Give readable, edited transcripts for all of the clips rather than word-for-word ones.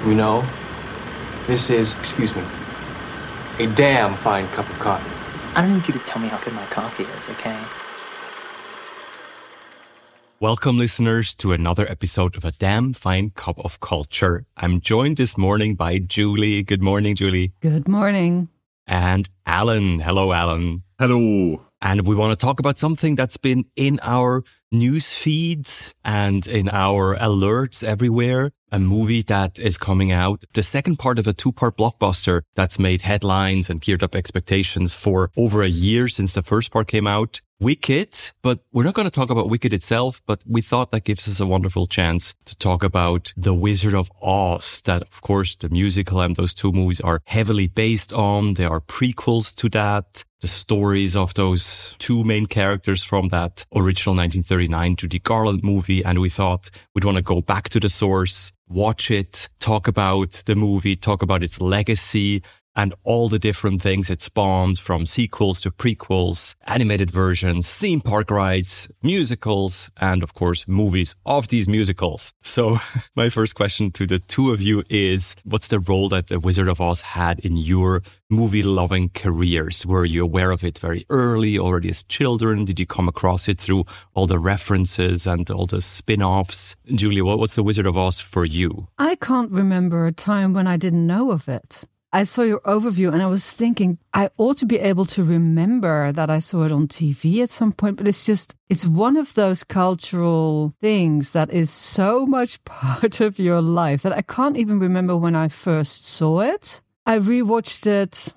You know, this is, excuse me, a damn fine cup of coffee. I don't need you to tell me how good my coffee is, okay? Welcome, listeners, to another episode of A Damn Fine Cup of Culture. I'm joined this morning by Julie. Good morning, Julie. Good morning. And Alan. Hello, Alan. Hello. And we want to talk about something that's been in our news feeds and in our alerts everywhere. A movie that is coming out, the second part of a two-part blockbuster that's made headlines and geared up expectations for over a year since the first part came out. Wicked, but we're not going to talk about Wicked itself, but we thought that gives us a wonderful chance to talk about The Wizard of Oz, that of course the musical and those two movies are heavily based on. They are prequels to that. The stories of those two main characters from that original 1939 Judy Garland movie. And we thought we'd want to go back to the source, watch it, talk about the movie, talk about its legacy, and all the different things it spawns, from sequels to prequels, animated versions, theme park rides, musicals, and of course, movies of these musicals. So my first question to the two of you is, what's the role that The Wizard of Oz had in your movie-loving careers? Were you aware of it very early, already as children? Did you come across it through all the references and all the spin-offs? Julia, what's The Wizard of Oz for you? I can't remember a time when I didn't know of it. I saw your overview and I was thinking I ought to be able to remember that I saw it on TV at some point, but it's one of those cultural things that is so much part of your life that I can't even remember when I first saw it. I rewatched it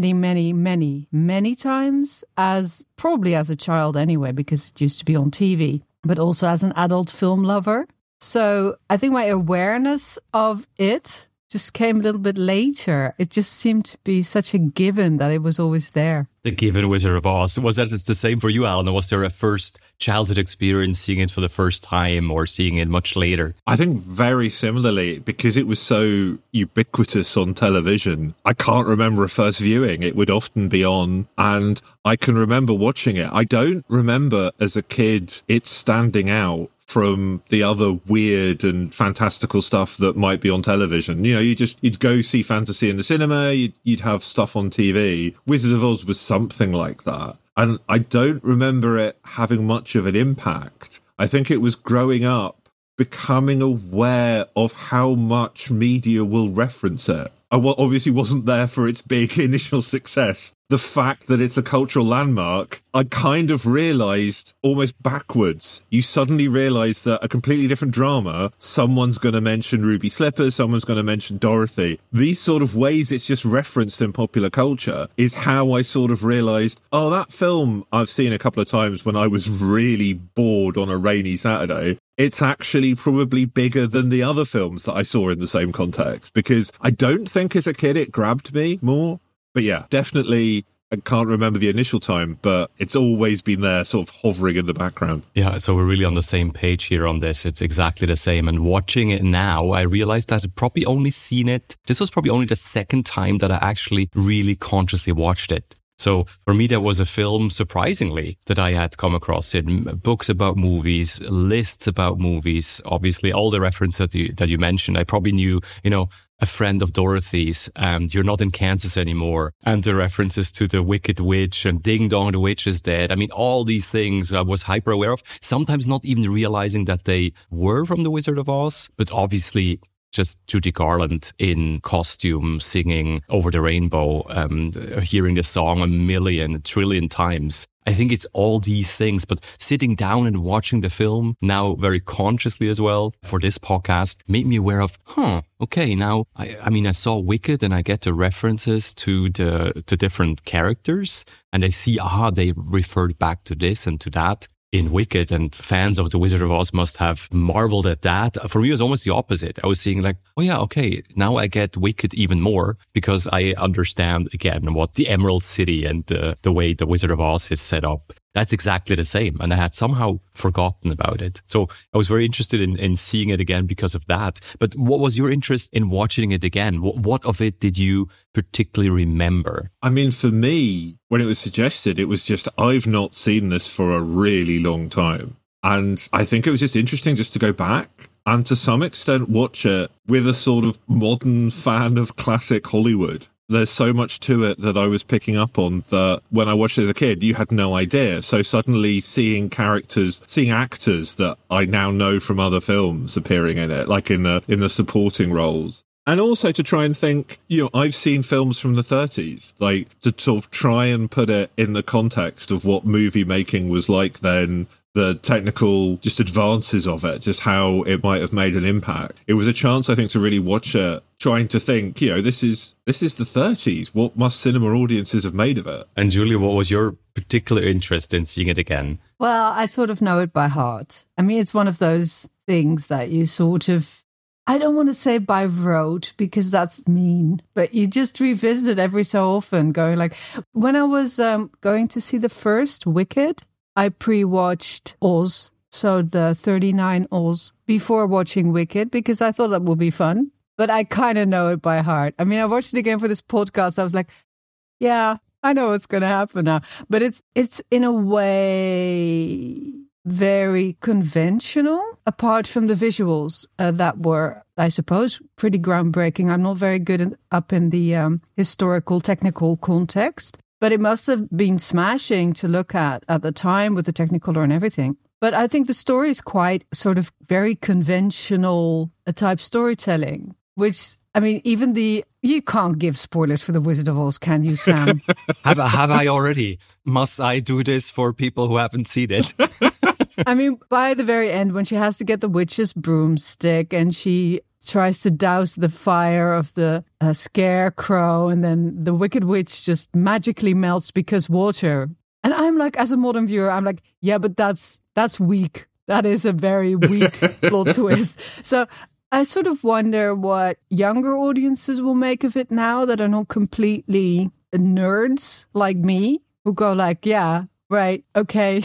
many times, probably as a child anyway, because it used to be on TV, but also as an adult film lover. So I think my awareness of it just came a little bit later. It just seemed to be such a given that it was always there. The given Wizard of Oz. Was that the same for you, Alan? Or was there a first childhood experience seeing it for the first time or seeing it much later? I think very similarly, because it was so ubiquitous on television. I can't remember a first viewing. It would often be on, and I can remember watching it. I don't remember as a kid it standing out from the other weird and fantastical stuff that might be on television. You know, you'd go see fantasy in the cinema, you'd have stuff on TV. Wizard of Oz was something like that. And I don't remember it having much of an impact. I think it was growing up, becoming aware of how much media will reference it. I obviously wasn't there for its big initial success. The fact that it's a cultural landmark, I kind of realised almost backwards. You suddenly realise that a completely different drama, someone's going to mention Ruby Slippers, someone's going to mention Dorothy. These sort of ways it's just referenced in popular culture is how I sort of realised, oh, that film I've seen a couple of times when I was really bored on a rainy Saturday. It's actually probably bigger than the other films that I saw in the same context, because I don't think as a kid it grabbed me more. But yeah, definitely, I can't remember the initial time, but it's always been there sort of hovering in the background. Yeah, so we're really on the same page here on this. It's exactly the same. And watching it now, I realized that I'd probably only seen it. This was probably only the second time that I actually really consciously watched it. So for me, that was a film, surprisingly, that I had come across in books about movies, lists about movies. Obviously, all the references that you mentioned, I probably knew, A Friend of Dorothy's, and You're Not in Kansas Anymore, and the references to The Wicked Witch and Ding Dong, the Witch is Dead. I mean, all these things I was hyper aware of, sometimes not even realizing that they were from The Wizard of Oz, but obviously just Judy Garland in costume singing Over the Rainbow, hearing the song a trillion times. I think it's all these things, but sitting down and watching the film now very consciously as well for this podcast made me aware of, okay, now, I saw Wicked and I get the references to the different characters and I see, they referred back to this and to that in Wicked, and fans of The Wizard of Oz must have marveled at that. For me, it was almost the opposite. I was seeing like, oh yeah, okay, now I get Wicked even more because I understand again what the Emerald City and the way The Wizard of Oz is set up. That's exactly the same. And I had somehow forgotten about it. So I was very interested in seeing it again because of that. But what was your interest in watching it again? What of it did you particularly remember? I mean, for me, when it was suggested, it was just, I've not seen this for a really long time. And I think it was just interesting just to go back and to some extent watch it with a sort of modern fan of classic Hollywood. There's so much to it that I was picking up on that when I watched it as a kid, you had no idea. So suddenly seeing actors that I now know from other films appearing in it, like in the supporting roles. And also to try and think, I've seen films from the 30s, like to sort of try and put it in the context of what movie making was like then, the technical just advances of it, just how it might have made an impact. It was a chance, I think, to really watch it, trying to think, this is the 30s. What must cinema audiences have made of it? And Julia, what was your particular interest in seeing it again? Well, I sort of know it by heart. I mean, it's one of those things that you sort of, I don't want to say by rote because that's mean, but you just revisit every so often going like, when I was going to see the first Wicked, I pre-watched Oz, so the 39 Oz, before watching Wicked because I thought that would be fun. But I kind of know it by heart. I mean, I watched it again for this podcast. I was like, yeah, I know what's going to happen now. But it's in a way very conventional, apart from the visuals that were, I suppose, pretty groundbreaking. I'm not very good up in the historical, technical context. But it must have been smashing to look at the time with the Technicolor and everything. But I think the story is quite sort of very conventional type storytelling, which, I mean, you can't give spoilers for The Wizard of Oz, can you, Sam? Have I already? Must I do this for people who haven't seen it? I mean, by the very end, when she has to get the witch's broomstick and she tries to douse the fire of the scarecrow, and then the Wicked Witch just magically melts because water. And I'm like, as a modern viewer, I'm like, yeah, but that's weak. That is a very weak plot twist. So I sort of wonder what younger audiences will make of it now that are not completely nerds like me, who go like, yeah, right, okay.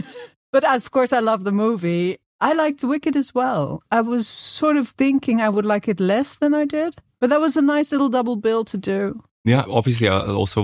But of course, I love the movie. I liked Wicked as well. I was sort of thinking I would like it less than I did, but that was a nice little double bill to do. Yeah, obviously I also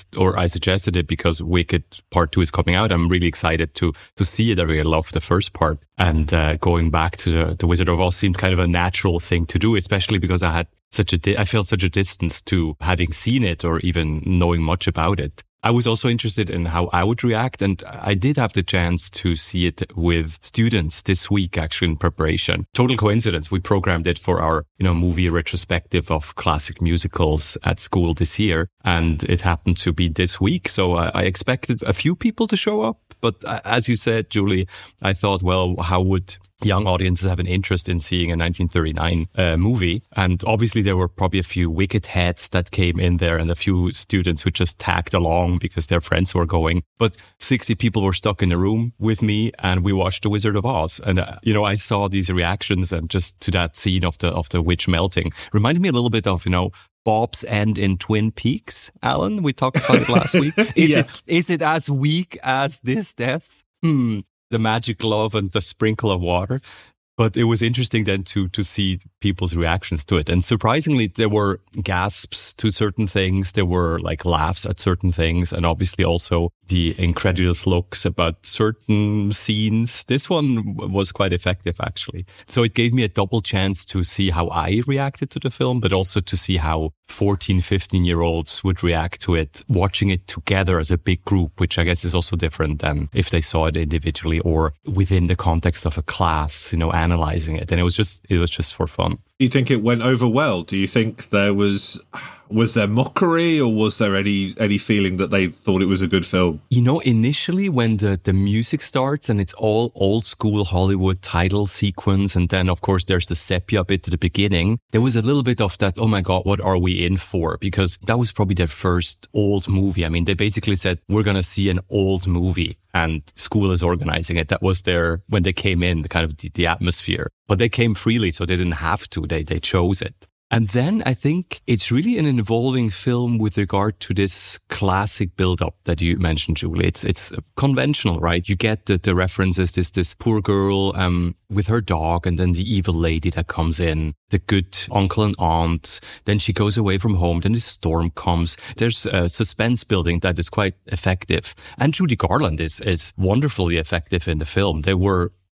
I suggested it because Wicked Part 2 is coming out. I'm really excited to see it. I really love the first part. And going back to the Wizard of Oz seemed kind of a natural thing to do, especially because I felt such a distance to having seen it or even knowing much about it. I was also interested in how I would react, and I did have the chance to see it with students this week, actually, in preparation. Total coincidence. We programmed it for our, movie retrospective of classic musicals at school this year, and it happened to be this week. So I expected a few people to show up, but as you said, Julie, I thought, well, how would young audiences have an interest in seeing a 1939 movie? And obviously there were probably a few Wicked heads that came in there and a few students who just tagged along because their friends were going. But 60 people were stuck in a room with me and we watched The Wizard of Oz. And, I saw these reactions and just to that scene of the witch melting reminded me a little bit of, Bob's End in Twin Peaks, Alan. We talked about it last week. Is it as weak as this death? The magic love and the sprinkle of water. But it was interesting then to see people's reactions to it. And surprisingly, there were gasps to certain things. There were like laughs at certain things. And obviously also the incredulous looks about certain scenes. This one was quite effective, actually. So it gave me a double chance to see how I reacted to the film, but also to see how 14, 15-year-olds would react to it, watching it together as a big group, which I guess is also different than if they saw it individually or within the context of a class, analyzing it. And it was just for fun. Do you think it went over well? Do you think there was there mockery, or was there any feeling that they thought it was a good film? Initially when the music starts and it's all old school Hollywood title sequence, and then of course there's the sepia bit at the beginning, there was a little bit of that, oh my God, what are we in for? Because that was probably their first old movie. I mean, they basically said, we're going to see an old movie and school is organizing it. That was when they came in, the kind of the atmosphere. But they came freely, so they didn't have to. They chose it. And then I think it's really an involving film with regard to this classic build-up that you mentioned, Julie. It's conventional, right? You get the references, this poor girl with her dog, and then the evil lady that comes in, the good uncle and aunt. Then she goes away from home. Then the storm comes. There's a suspense building that is quite effective. And Judy Garland is wonderfully effective in the film. There were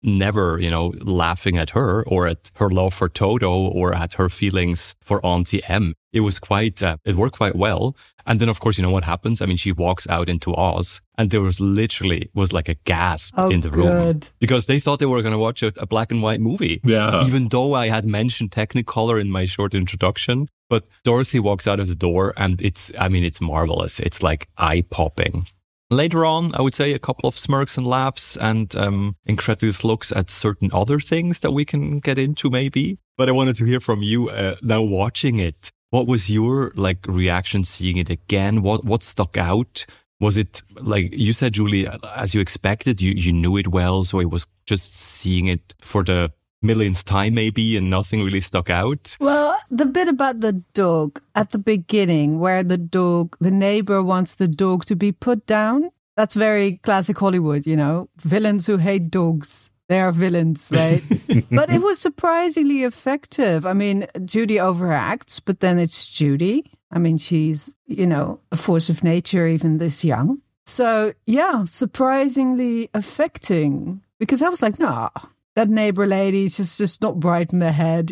never, laughing at her or at her love for Toto or at her feelings for Auntie M. It was it worked quite well. And then, of course, what happens? I mean, she walks out into Oz and there was like a gasp in the room because they thought they were going to watch a black and white movie. Yeah. Even though I had mentioned Technicolor in my short introduction. But Dorothy walks out of the door and it's marvelous. It's like eye-popping. Later on, I would say a couple of smirks and laughs and incredulous looks at certain other things that we can get into maybe. But I wanted to hear from you now watching it. What was your reaction seeing it again? What stuck out? Was it like you said, Julie, as you expected, you knew it well, so it was just seeing it for the millionth time maybe and nothing really stuck out? Well, the bit about the dog at the beginning where the neighbor wants the dog to be put down, that's very classic Hollywood, villains who hate dogs. They are villains, right? But it was surprisingly effective. I mean, Judy overacts, but then it's Judy. I mean, she's, a force of nature, even this young. So, yeah, surprisingly affecting. Because I was like, nah, that neighbor lady is just not bright in the head,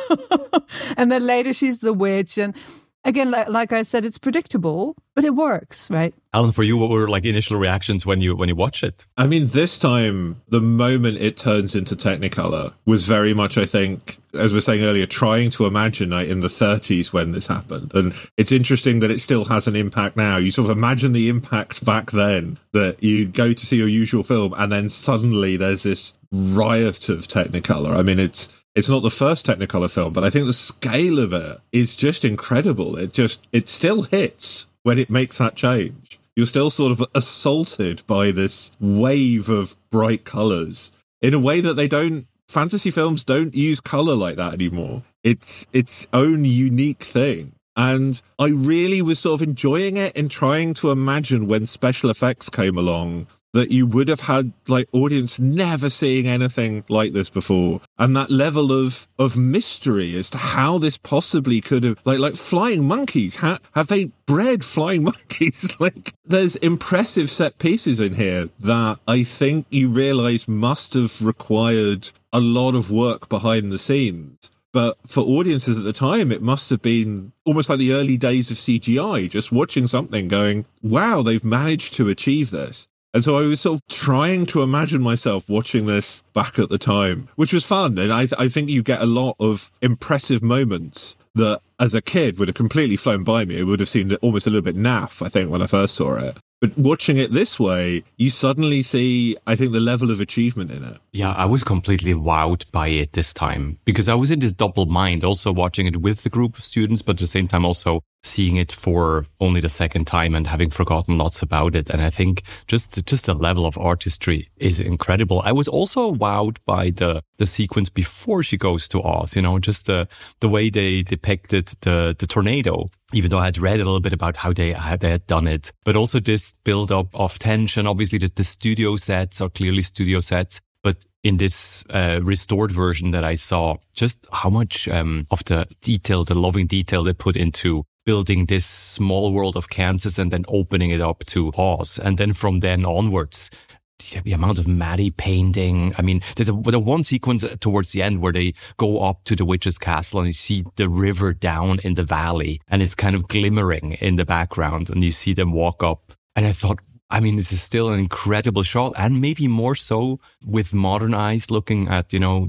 And then later she's the witch. And again, like I said, it's predictable, but it works, right? Alan, for you, what were initial reactions when you watch it? I mean, this time, the moment it turns into Technicolor was very much, I think, as we were saying earlier, trying to imagine in the 30s when this happened. And it's interesting that it still has an impact now. You sort of imagine the impact back then, that you go to see your usual film and then suddenly there's this riot of Technicolor. I mean, it's not the first Technicolor film, but I think the scale of it is just incredible. It still hits when it makes that change. You're still sort of assaulted by this wave of bright colours in a way that fantasy films don't use colour like that anymore. It's its own unique thing. And I really was sort of enjoying it and trying to imagine when special effects came along that you would have had audience never seeing anything like this before, and that level of mystery as to how this possibly could have like flying monkeys. Have they bred flying monkeys? There's impressive set pieces in here that I think you realise must have required a lot of work behind the scenes. But for audiences at the time, it must have been almost like the early days of CGI, just watching something going, wow, they've managed to achieve this. And so I was sort of trying to imagine myself watching this back at the time, which was fun. And I think you get a lot of impressive moments that as a kid would have completely flown by me. It would have seemed almost a little bit naff, I think, when I first saw it. But watching it this way, you suddenly see, I think, the level of achievement in it. Yeah, I was completely wowed by it this time because I was in this double mind, also watching it with the group of students, but at the same time also seeing it for only the second time and having forgotten lots about it. And I think just the level of artistry is incredible. I was also wowed by the sequence before she goes to Oz, just the way they depicted the tornado. Even though I had read a little bit about how they had done it, but also this build up of tension. Obviously, the studio sets are clearly studio sets, but in this restored version that I saw, just how much of the detail, the loving detail they put into building this small world of Kansas and then opening it up to Oz. And then from then onwards, the amount of Maddie painting. I mean, there's one sequence towards the end where they go up to the witch's castle and you see the river down in the valley and it's kind of glimmering in the background and you see them walk up. And I thought, I mean, this is still an incredible shot and maybe more so with modern eyes looking at,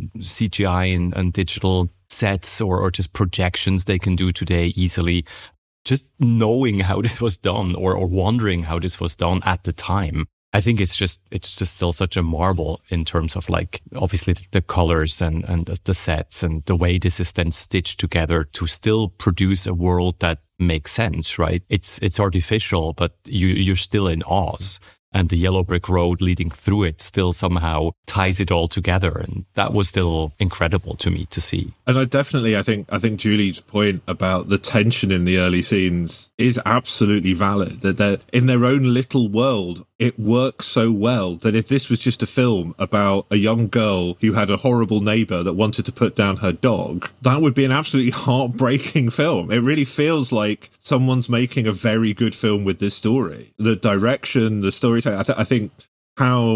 CGI and digital sets or just projections they can do today easily. Just knowing how this was done or wondering how this was done at the time. I think it's just still such a marvel in terms of obviously the colors and the sets and the way this is then stitched together to still produce a world that makes sense, right? It's artificial, but you're still in Oz. And the yellow brick road leading through it still somehow ties it all together. And that was still incredible to me to see. And I think Julie's point about the tension in the early scenes is absolutely valid. That they're in their own little world. It works so well that if this was just a film about a young girl who had a horrible neighbor that wanted to put down her dog, that would be an absolutely heartbreaking film. It really feels like someone's making a very good film with this story. The direction, the storytelling, I think how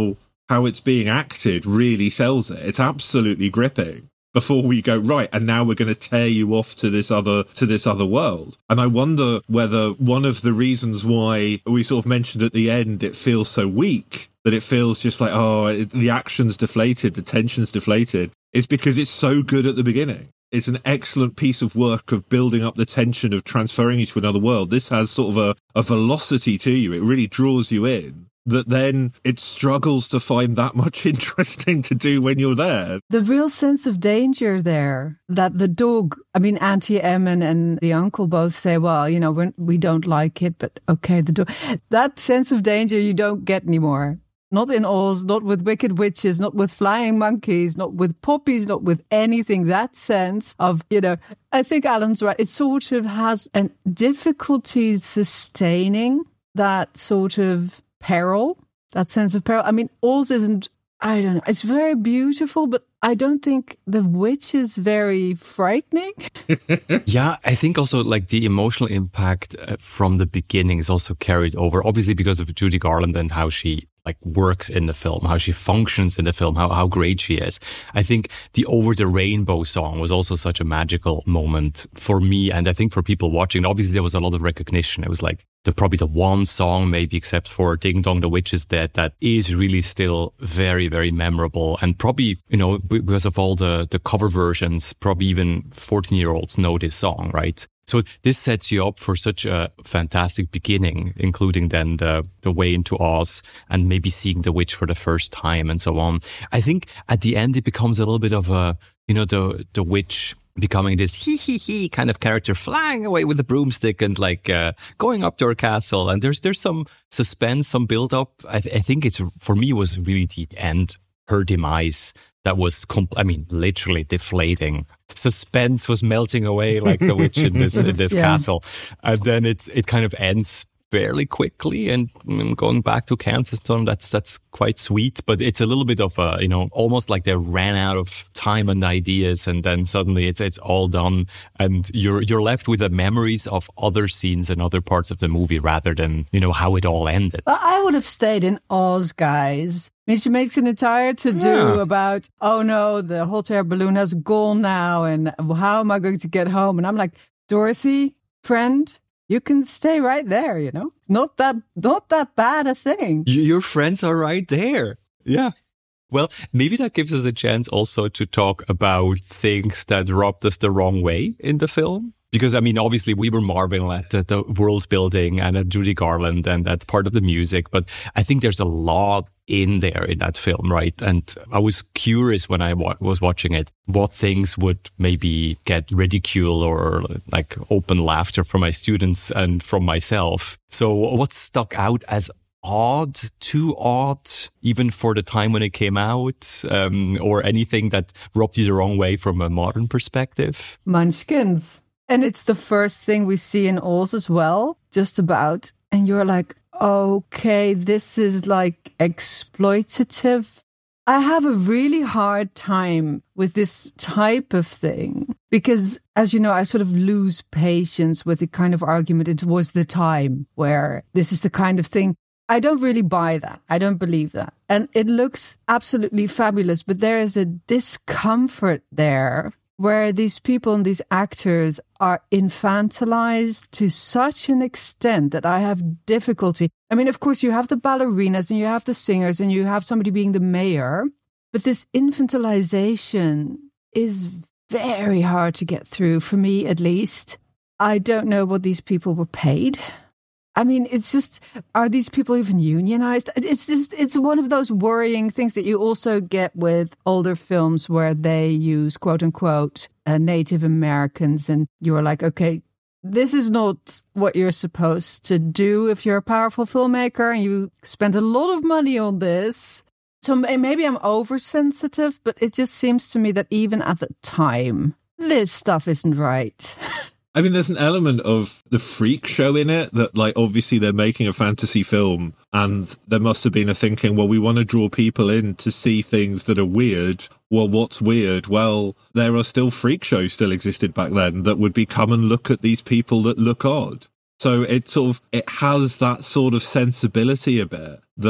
how it's being acted really sells it. It's absolutely gripping. Before we go, right, and now we're going to tear you off to this other world. And I wonder whether one of the reasons why we sort of mentioned at the end it feels so weak, that it feels just like, the action's deflated, the tension's deflated, is because it's so good at the beginning. It's an excellent piece of work of building up the tension, of transferring you to another world. This has sort of a velocity to you. It really draws you in, that then it struggles to find that much interesting to do when you're there. The real sense of danger there, that the dog, I mean, Auntie Emmon and the uncle both say, well, you know, we don't like it, but okay, the dog. That sense of danger you don't get anymore. Not in Oz, not with Wicked Witches, not with flying monkeys, not with poppies, not with anything. That sense of, you know, I think Alan's right. It sort of has a difficulty sustaining that sort of peril, that sense of peril. I mean, Oz isn't, I don't know, it's very beautiful, but I don't think the witch is very frightening. Yeah, I think also like the emotional impact from the beginning is also carried over, obviously because of Judy Garland and how she like works in the film, how she functions in the film, how great she is. I think the Over the Rainbow song was also such a magical moment for me, and I think for people watching. Obviously there was a lot of recognition. It was like probably the one song, maybe except for Ding Dong the Witch is Dead, that is really still very, very memorable. And probably, you know, because of all the cover versions, probably even 14-year-olds know this song, right? So this sets you up for such a fantastic beginning, including then the way into Oz and maybe seeing the witch for the first time and so on. I think at the end it becomes a little bit of a, you know, the witch becoming this he kind of character, flying away with a broomstick and like going up to her castle. And there's some suspense, some build up. I think it's, for me, was really the end, her demise. That was, literally deflating. Suspense was melting away like the witch in this castle. And then it kind of ends fairly quickly, and going back to Kensington, that's quite sweet, but it's a little bit of a, you know, almost like they ran out of time and ideas, and then suddenly it's all done, and you're left with the memories of other scenes and other parts of the movie rather than, you know, how it all ended. Well, I would have stayed in Oz, guys. I mean, she makes an entire to-do about, oh no, the hot air balloon has gone now, and how am I going to get home? And I'm like, Dorothy, friend, you can stay right there, you know? Not that bad a thing. Your friends are right there. Yeah. Well, maybe that gives us a chance also to talk about things that rubbed us the wrong way in the film. Because, I mean, obviously we were marveling at the world building and at Judy Garland and that part of the music. But I think there's a lot in there in that film, right? And I was curious when I was watching it, what things would maybe get ridicule or like open laughter from my students and from myself. So what stuck out as odd, too odd, even for the time when it came out, or anything that rubbed you the wrong way from a modern perspective? Munchkins. And it's the first thing we see in Oz as well, just about. And you're like, okay, this is like exploitative. I have a really hard time with this type of thing because, as you know, I sort of lose patience with the kind of argument. It was the time where this is the kind of thing. I don't really buy that. I don't believe that. And it looks absolutely fabulous, but there is a discomfort there where these people and these actors are infantilized to such an extent that I have difficulty. I mean, of course, you have the ballerinas and you have the singers and you have somebody being the mayor, but this infantilization is very hard to get through, for me at least. I don't know what these people were paid. I mean, it's just, are these people even unionized? It's one of those worrying things that you also get with older films where they use, quote unquote, Native Americans. And you're like, okay, this is not what you're supposed to do if you're a powerful filmmaker and you spend a lot of money on this. So maybe I'm oversensitive, but it just seems to me that even at the time, this stuff isn't right. I mean, there's an element of the freak show in it that, like, obviously they're making a fantasy film and there must have been a thinking, well, we want to draw people in to see things that are weird. Well, what's weird? Well, there are still freak shows still existed back then that would be come and look at these people that look odd. So it has that sort of sensibility a bit that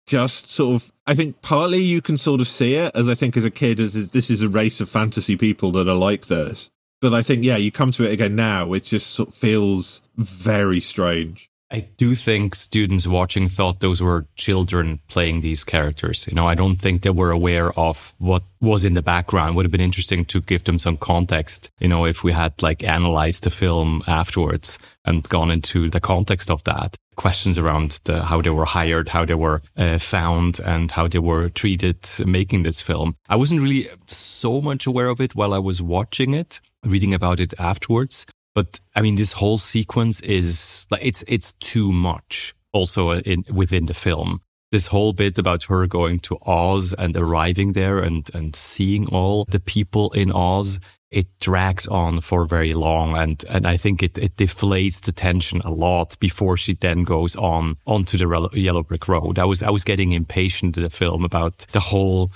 just sort of, I think partly you can sort of see it, as I think as a kid, as this is a race of fantasy people that are like this. But I think, yeah, you come to it again now, it just sort of feels very strange. I do think students watching thought those were children playing these characters. I don't think they were aware of what was in the background. Would have been interesting to give them some context, if we had analyzed the film afterwards and gone into the context of that. Questions around how they were hired, how they were found, and how they were treated making this film. I wasn't really so much aware of it while I was watching it, reading about it afterwards. But I mean, this whole sequence is it's too much. Also, within the film, this whole bit about her going to Oz and arriving there and seeing all the people in Oz, it drags on for very long, and I think it deflates the tension a lot before she then goes onto the Yellow Brick Road. I was getting impatient in the film about the whole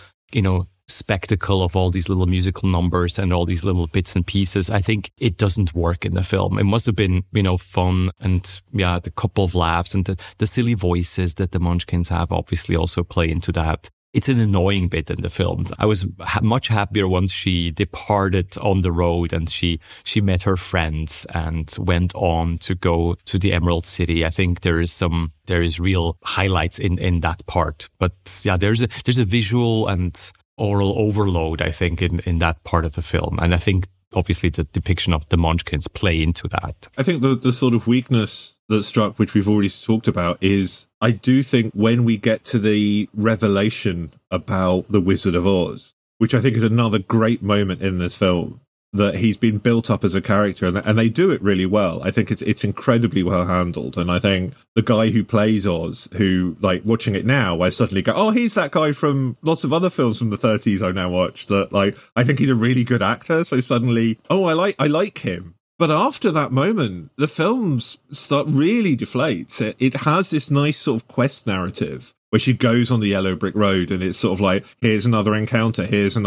spectacle of all these little musical numbers and all these little bits and pieces. I think it doesn't work in the film. It must have been, fun, and the couple of laughs and the silly voices that the Munchkins have obviously also play into that. It's an annoying bit in the film. I was much happier once she departed on the road and she met her friends and went on to go to the Emerald City. I think there is real highlights in that part. But yeah, there's a visual and oral overload, I think, in that part of the film. And I think, obviously, the depiction of the Munchkins play into that. I think the sort of weakness that struck, which we've already talked about, is I do think when we get to the revelation about the Wizard of Oz, which I think is another great moment in this film, that he's been built up as a character, and they do it really well. I think it's incredibly well handled, and I think the guy who plays Oz, who, watching it now, I suddenly go, oh, he's that guy from lots of other films from the 30s I now watch, that, I think he's a really good actor, so suddenly, oh, I like him. But after that moment, the films start really deflates. It has this nice sort of quest narrative where she goes on the Yellow Brick Road and it's sort of here's another encounter,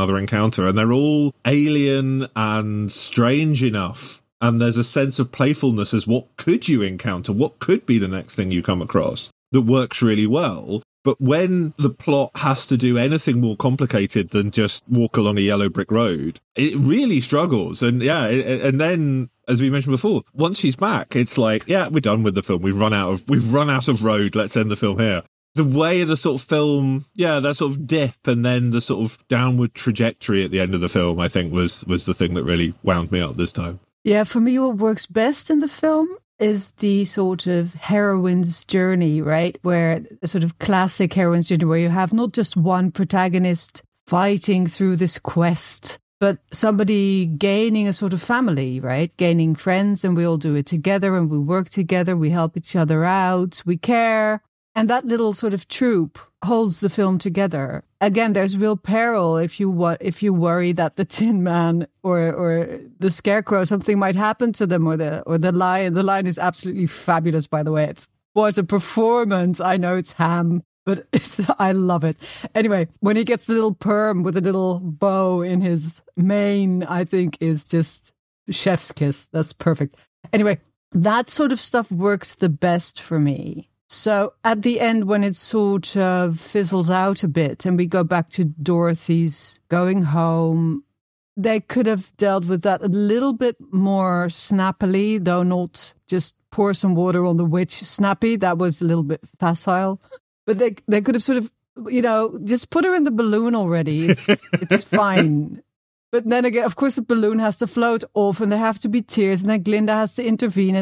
and they're all alien and strange enough. And there's a sense of playfulness as what could you encounter, what could be the next thing you come across, that works really well. But when the plot has to do anything more complicated than just walk along a yellow brick road, it really struggles. And and then, as we mentioned before, once she's back, it's we're done with the film. We've run out of road. Let's end the film here. The way the sort of film, that sort of dip and then the sort of downward trajectory at the end of the film, I think was the thing that really wound me up this time. Yeah, for me, what works best in the film is the sort of heroine's journey, right? Where a sort of classic heroine's journey, where you have not just one protagonist fighting through this quest, but somebody gaining a sort of family, right? Gaining friends, and we all do it together and we work together, we help each other out, we care. And that little sort of troop holds the film together. Again, there's real peril if you worry that the Tin Man or the Scarecrow, something might happen to them, or the Lion. The Lion is absolutely fabulous, by the way. It was a performance. I know it's ham, but I love it. Anyway, when he gets the little perm with a little bow in his mane, I think is just chef's kiss. That's perfect. Anyway, that sort of stuff works the best for me. So at the end, when it sort of fizzles out a bit and we go back to Dorothy's going home, they could have dealt with that a little bit more snappily, though not just pour some water on the witch snappy. That was a little bit facile. But they could have sort of, just put her in the balloon already. It's fine. But then again, of course, the balloon has to float off and there have to be tears and then Glinda has to intervene.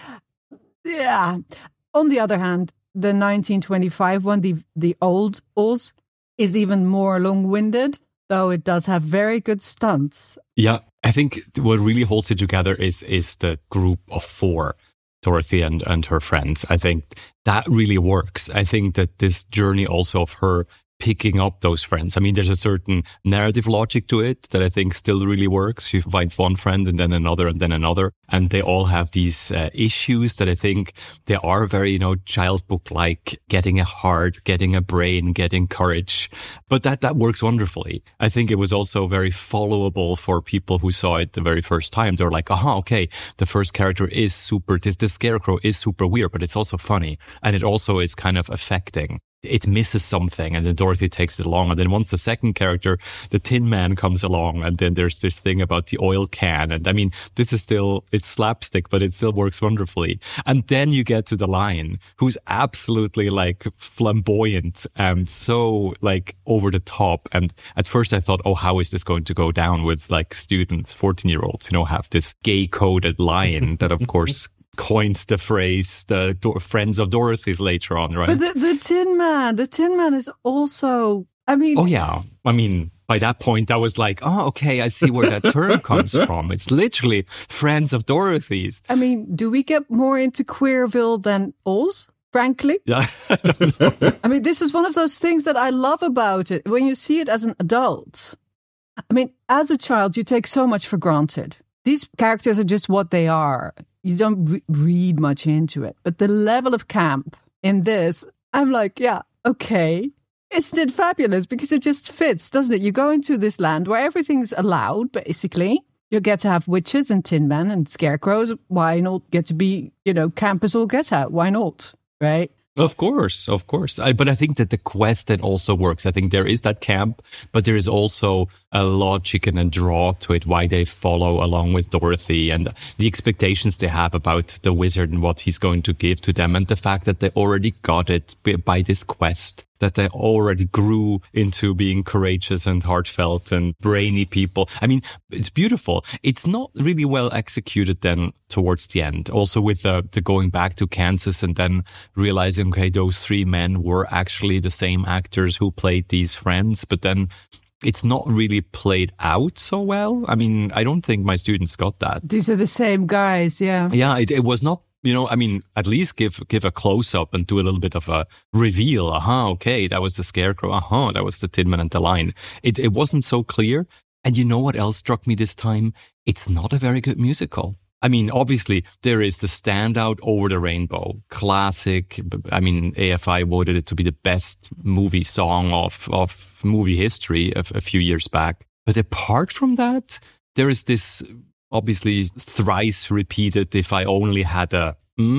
And On the other hand, the 1925 one, the old Oz, is even more long-winded, though it does have very good stunts. Yeah, I think what really holds it together is the group of four, Dorothy and her friends. I think that really works. I think that this journey also of her picking up those friends. I mean, there's a certain narrative logic to it that I think still really works. She finds one friend and then another and then another. And they all have these issues that I think they are very, child book-like, getting a heart, getting a brain, getting courage. But that works wonderfully. I think it was also very followable for people who saw it the very first time. They're like, okay, the first character is the Scarecrow is super weird, but it's also funny. And it also is kind of affecting. it misses something, and then Dorothy takes it along. And then once the second character, the Tin Man, comes along, and then there's this thing about the oil can. And I mean, this is still, it's slapstick, but it still works wonderfully. And then you get to the Lion, who's absolutely like flamboyant and so like over the top. And at first I thought, oh, how is this going to go down with like students, 14-year-olds, have this gay-coded lion that, of course, coins the phrase the friends of Dorothy's later on, right? But the Tin Man is also, I mean... Oh, yeah. I mean, by that point, I was like, oh, okay, I see where that term comes from. It's literally friends of Dorothy's. I mean, do we get more into Queerville than Oz? Frankly? Yeah, I don't know. I mean, this is one of those things that I love about it. When you see it as an adult, I mean, as a child, you take so much for granted. These characters are just what they are. You don't read much into it. But the level of camp in this, I'm like, yeah, okay. Isn't it fabulous? Because it just fits, doesn't it? You go into this land where everything's allowed, basically. You get to have witches and Tin Men and scarecrows. Why not get to be, campus all get out? Why not? Right? Of course. But I think that the quest then also works. I think there is that camp, but there is also a logic and a draw to it, why they follow along with Dorothy and the expectations they have about the wizard and what he's going to give to them, and the fact that they already got it by this quest, that they already grew into being courageous and heartfelt and brainy people. I mean, it's beautiful. It's not really well executed then towards the end. Also with the going back to Kansas and then realizing, okay, those three men were actually the same actors who played these friends, but then it's not really played out so well. I mean, I don't think my students got that. These are the same guys, yeah. Yeah, it was not, I mean, at least give a close-up and do a little bit of a reveal. Okay, that was the Scarecrow. That was the Tin Man and the Lion. It wasn't so clear. And you know what else struck me this time? It's not a very good musical. I mean, obviously, there is the standout Over the Rainbow, classic. I mean, AFI voted it to be the best movie song of movie history a few years back. But apart from that, there is this obviously thrice repeated If I Only Had a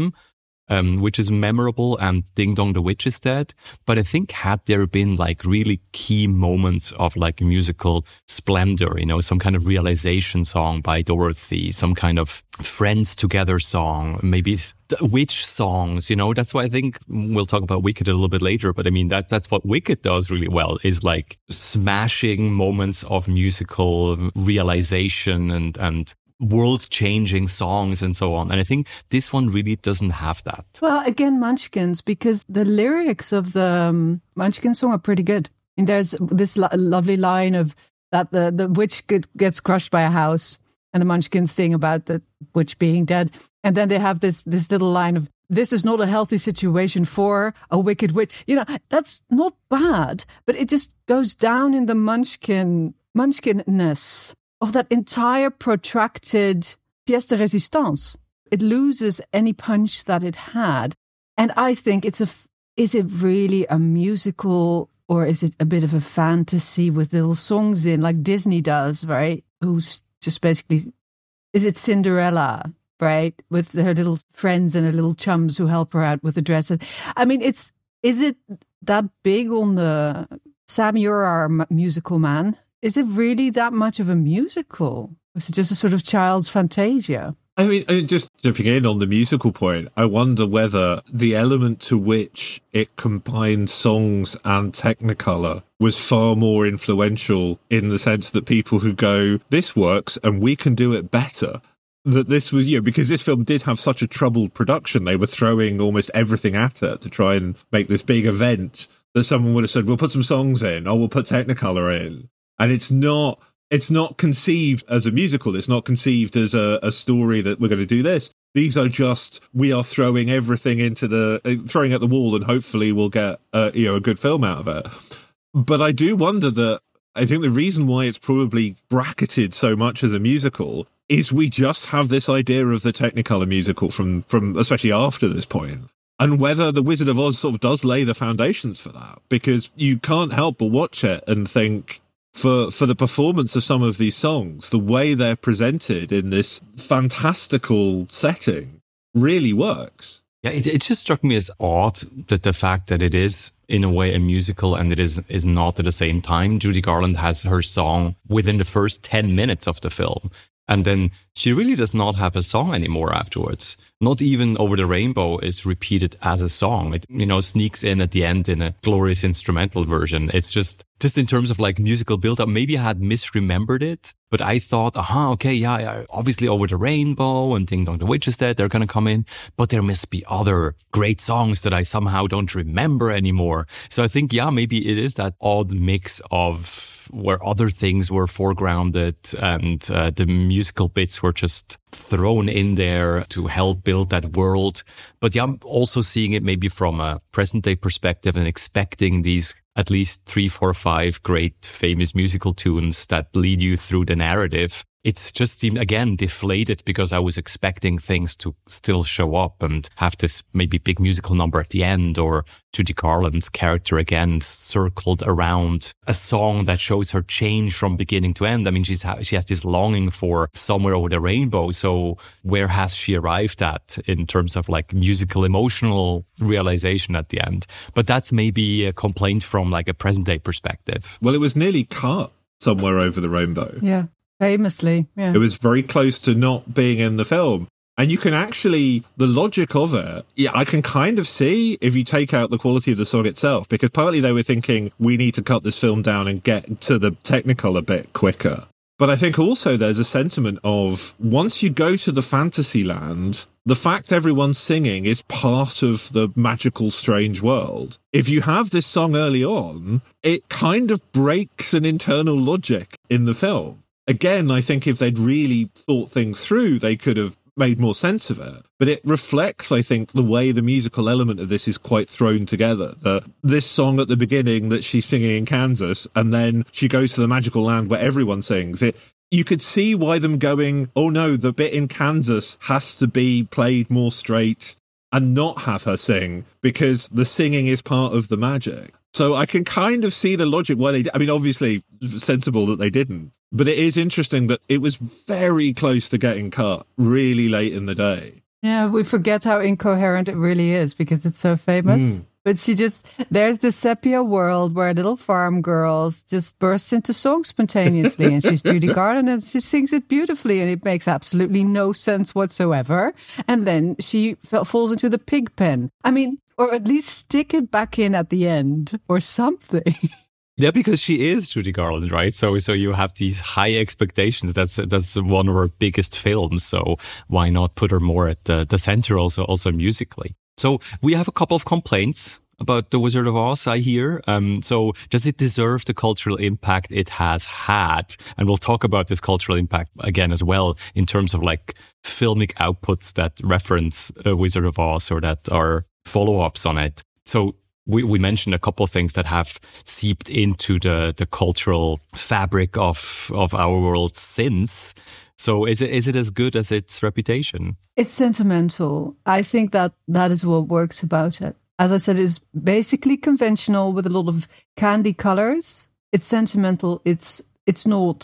which is memorable, and Ding Dong the Witch is Dead. But I think had there been like really key moments of like musical splendor, some kind of realization song by Dorothy, some kind of Friends Together song, maybe witch songs, that's why I think we'll talk about Wicked a little bit later. But I mean, that's what Wicked does really well, is like smashing moments of musical realization and world-changing songs and so on. And I think this one really doesn't have that. Well, again, Munchkins, because the lyrics of the Munchkins song are pretty good. And there's this lovely line of that the witch gets crushed by a house, and the Munchkins sing about the witch being dead. And then they have this little line of, this is not a healthy situation for a wicked witch. That's not bad, but it just goes down in the Munchkinness of that entire protracted pièce de résistance. It loses any punch that it had. And I think is it really a musical, or is it a bit of a fantasy with little songs in, like Disney does, right? Who's just basically, is it Cinderella, right? With her little friends and her little chums who help her out with the dress. I mean, is it that big on the, Sam, you're our musical man. Is it really that much of a musical? Is it just a sort of child's fantasia? I mean, just jumping in on the musical point, I wonder whether the element to which it combined songs and Technicolor was far more influential, in the sense that people who go, this works and we can do it better. That this was, because this film did have such a troubled production, they were throwing almost everything at it to try and make this big event, that someone would have said, we'll put some songs in, or we'll put Technicolor in. And it's not conceived as a musical. It's not conceived as a story that we're going to do this. These are just, we are throwing everything throwing at the wall, and hopefully we'll get a good film out of it. But I do wonder that, I think the reason why it's probably bracketed so much as a musical is we just have this idea of the Technicolor musical from especially after this point. And whether The Wizard of Oz sort of does lay the foundations for that, because you can't help but watch it and think, for the performance of some of these songs, the way they're presented in this fantastical setting really works. Yeah, it just struck me as odd that the fact that it is in a way a musical and it is not at the same time. Judy Garland has her song within the first 10 minutes of the film. And then she really does not have a song anymore afterwards. Not even Over the Rainbow is repeated as a song. It, sneaks in at the end in a glorious instrumental version. It's just in terms of like musical build-up, maybe I had misremembered it. But I thought, okay, yeah, obviously Over the Rainbow and Ding Dong the Witch is Dead, they're going to come in. But there must be other great songs that I somehow don't remember anymore. So I think, yeah, maybe it is that odd mix of where other things were foregrounded and the musical bits were just thrown in there to help build that world. But yeah, I'm also seeing it maybe from a present day perspective and expecting these at least 3, 4, 5 great famous musical tunes that lead you through the narrative. It's just seemed, again, deflated because I was expecting things to still show up and have this maybe big musical number at the end, or Judy Garland's character again circled around a song that shows her change from beginning to end. I mean, she has this longing for Somewhere Over the Rainbow. So where has she arrived at in terms of like musical emotional realization at the end? But that's maybe a complaint from like a present day perspective. Well, it was nearly cut Somewhere Over the Rainbow. Yeah. Famously, yeah. It was very close to not being in the film. And you can actually, the logic of it, yeah, I can kind of see if you take out the quality of the song itself, because partly they were thinking, we need to cut this film down and get to the technical a bit quicker. But I think also there's a sentiment of, once you go to the fantasy land, the fact everyone's singing is part of the magical, strange world. If you have this song early on, it kind of breaks an internal logic in the film. Again, I think if they'd really thought things through, they could have made more sense of it. But it reflects, I think, the way the musical element of this is quite thrown together. This song at the beginning that she's singing in Kansas, and then she goes to the magical land where everyone sings. You could see why them going, oh no, the bit in Kansas has to be played more straight and not have her sing, because the singing is part of the magic. So I can kind of see the logic why they did. I mean, obviously, sensible that they didn't. But it is interesting that it was very close to getting cut really late in the day. Yeah, we forget how incoherent it really is because it's so famous. But there's the sepia world where little farm girls just burst into song spontaneously. And she's Judy Garland and she sings it beautifully and it makes absolutely no sense whatsoever. And then she falls into the pig pen. I mean, or at least stick it back in at the end or something. Yeah, because she is Judy Garland, right? So you have these high expectations. That's one of her biggest films. So why not put her more at the center also musically? So we have a couple of complaints about The Wizard of Oz, I hear. So does it deserve the cultural impact it has had? And we'll talk about this cultural impact again as well in terms of like filmic outputs that reference Wizard of Oz or that are follow-ups on it. So we mentioned a couple of things that have seeped into the cultural fabric of our world since. So is it as good as its reputation? It's sentimental. I think that is what works about it. As I said, it's basically conventional with a lot of candy colors. It's sentimental. It's not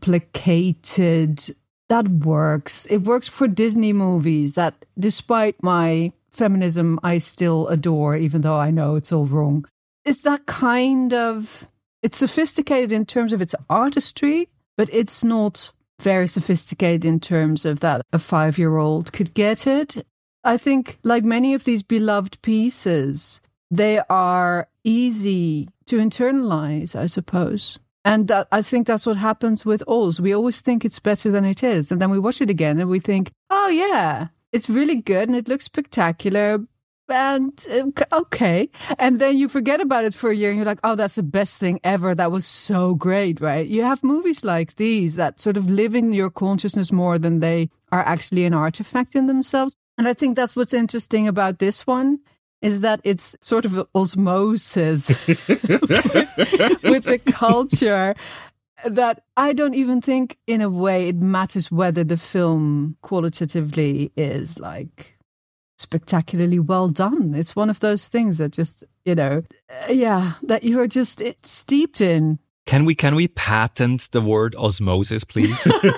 complicated. That works. It works for Disney movies that, despite my feminism, I still adore, even though I know it's all wrong. It's that kind of... It's sophisticated in terms of its artistry, but it's not very sophisticated in terms of that a 5-year-old could get it. I think, like many of these beloved pieces, they are easy to internalize, I suppose. And I think that's what happens with Oz. We always think it's better than it is. And then we watch it again and we think, oh yeah, it's really good and it looks spectacular. And okay. And then you forget about it for a year and you're like, oh, that's the best thing ever. That was so great, right? You have movies like these that sort of live in your consciousness more than they are actually an artifact in themselves. And I think that's what's interesting about this one, is that it's sort of osmosis with the culture, that I don't even think in a way it matters whether the film qualitatively is like spectacularly well done. It's one of those things that just, that you're just it's steeped in. Can we patent the word osmosis, please?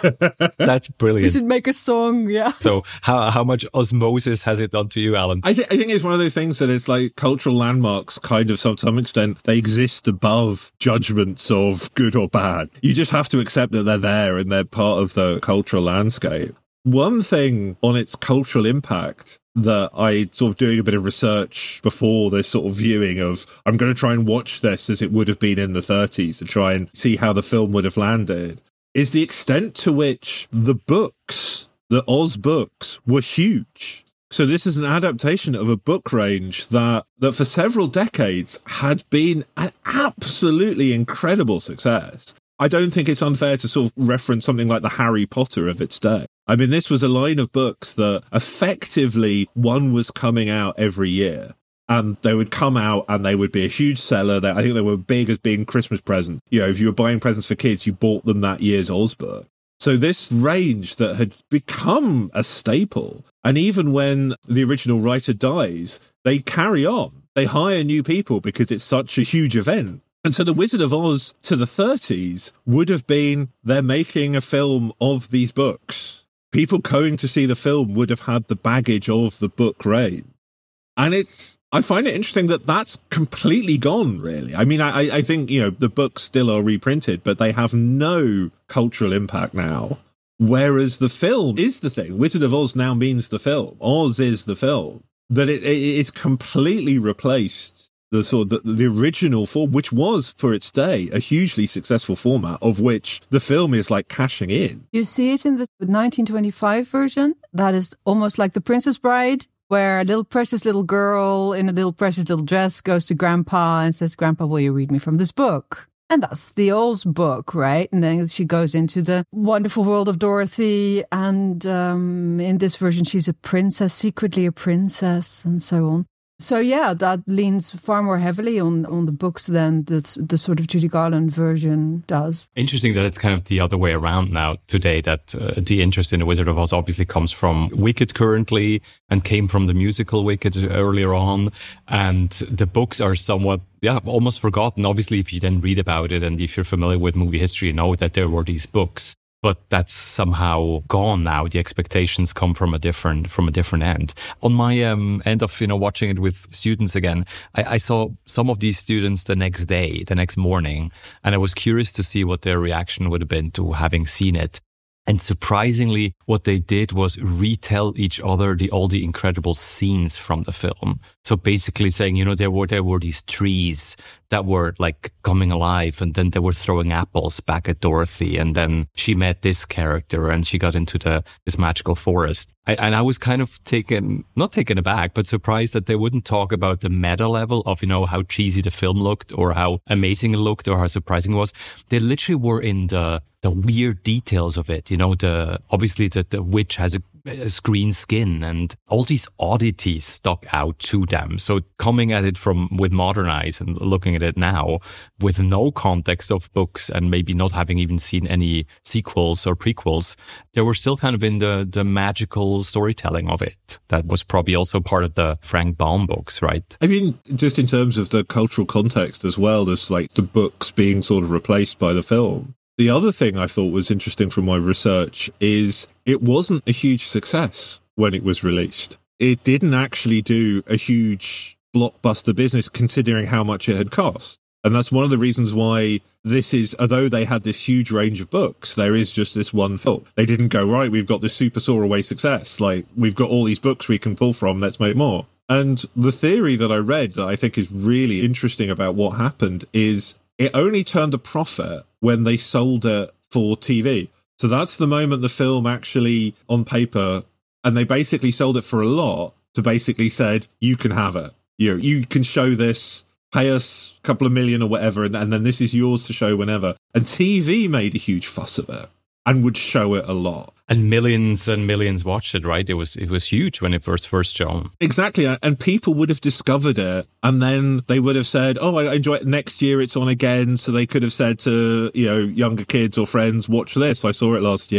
That's We brilliant. should make a song, yeah. So how much osmosis has it done to you, Alan? I think it's one of those things that it's like cultural landmarks kind of, to some extent, they exist above judgments of good or bad. You just have to accept that they're there and they're part of the cultural landscape. One thing on its cultural impact that I sort of doing a bit of research before this sort of viewing of, I'm going to try and watch this as it would have been in the 30s to try and see how the film would have landed, is the extent to which the books, the Oz books, were huge. So this is an adaptation of a book range that for several decades had been an absolutely incredible success. I don't think it's unfair to sort of reference something like the Harry Potter of its day. I mean, this was a line of books that effectively one was coming out every year. And they would come out and they would be a huge seller. I think they were big as being Christmas present. You know, if you were buying presents for kids, you bought them that year's Oz book. So this range that had become a staple, and even when the original writer dies, they carry on. They hire new people because it's such a huge event. And so The Wizard of Oz to the 30s would have been, they're making a film of these books. People going to see the film would have had the baggage of the book range. And I find it interesting that that's completely gone, really. I mean, I think, you know, the books still are reprinted, but they have no cultural impact now. Whereas the film is the thing. Wizard of Oz now means the film. Oz is the film. That it's completely replaced the sort of the original form, which was, for its day, a hugely successful format, of which the film is like cashing in. You see it in the 1925 version. That is almost like The Princess Bride, where a little precious little girl in a little precious little dress goes to Grandpa and says, Grandpa, will you read me from this book? And that's the Oz book, right? And then she goes into the wonderful world of Dorothy. And in this version, she's a princess, secretly a princess, and so on. So yeah, that leans far more heavily on the books than the sort of Judy Garland version does. Interesting that it's kind of the other way around now today, that the interest in The Wizard of Oz obviously comes from Wicked currently and came from the musical Wicked earlier on. And the books are somewhat, almost forgotten. Obviously, if you then read about it and if you're familiar with movie history, you know that there were these books. But that's somehow gone now. The expectations come from a different end. On my end of watching it with students again, I saw some of these students the next morning, and I was curious to see what their reaction would have been to having seen it. And surprisingly, what they did was retell each other all the incredible scenes from the film. So basically saying, there were these trees that were like coming alive, and then they were throwing apples back at Dorothy, and then she met this character and she got into this magical forest. And I was kind of not taken aback, but surprised that they wouldn't talk about the meta level of, how cheesy the film looked or how amazing it looked or how surprising it was. They literally were in the weird details of it. Obviously the witch has a green skin and all these oddities stuck out to them. So coming at it with modern eyes and looking at it now with no context of books and maybe not having even seen any sequels or prequels, they were still kind of in the magical storytelling of it. That was probably also part of the Frank Baum books, right? I mean, just in terms of the cultural context as well, there's like the books being sort of replaced by the film. The other thing I thought was interesting from my research is it wasn't a huge success when it was released. It didn't actually do a huge blockbuster business considering how much it had cost. And that's one of the reasons why this is, although they had this huge range of books, there is just this one film. They didn't go, right, we've got this super soaraway success. Like, we've got all these books we can pull from, let's make more. And the theory that I read that I think is really interesting about what happened is it only turned a profit when they sold it for TV. So that's the moment the film actually, on paper, and they basically sold it for a lot to basically said, you can have it. You can show this, pay us a couple of million or whatever, and then this is yours to show whenever. And TV made a huge fuss of it and would show it a lot. And millions watched it, right? It was huge when it was first shown. Exactly. And people would have discovered it, and then they would have said, oh, I enjoy it. Next year it's on again. So they could have said to, younger kids or friends, watch this. I saw it last year.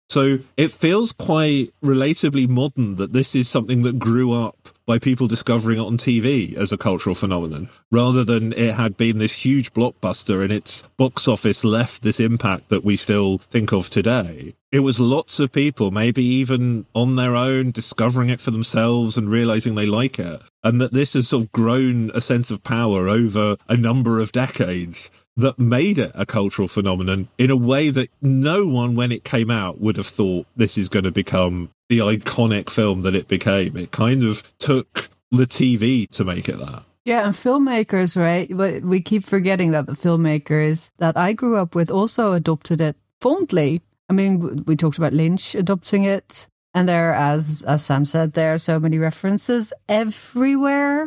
So it feels quite relatively modern that this is something that grew up by people discovering it on TV as a cultural phenomenon, rather than it had been this huge blockbuster and its box office left this impact that we still think of today. It was lots of people, maybe even on their own, discovering it for themselves and realizing they like it. And that this has sort of grown a sense of power over a number of decades that made it a cultural phenomenon in a way that no one, when it came out, would have thought this is going to become the iconic film that it became. It kind of took the TV to make it that. Yeah, and filmmakers, right? We keep forgetting that the filmmakers that I grew up with also adopted it fondly. I mean, we talked about Lynch adopting it. And there, as Sam said, there are so many references everywhere.